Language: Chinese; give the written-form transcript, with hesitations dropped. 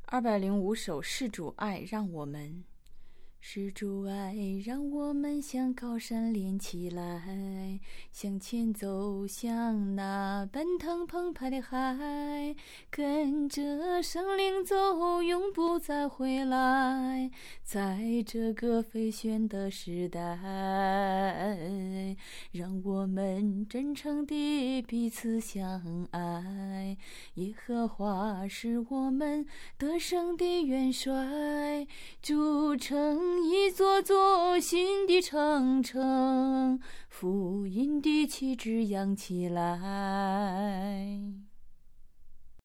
205首是主爱，让我们是主爱，让我们像高山连起来，向前走向那奔腾澎湃的海，跟着圣灵走，永不再回来。在这个飞旋的时代，让我们真诚地彼此相爱。耶和华是我们得胜的元帅，筑成一座座新的城城，福音的旗帜扬起来。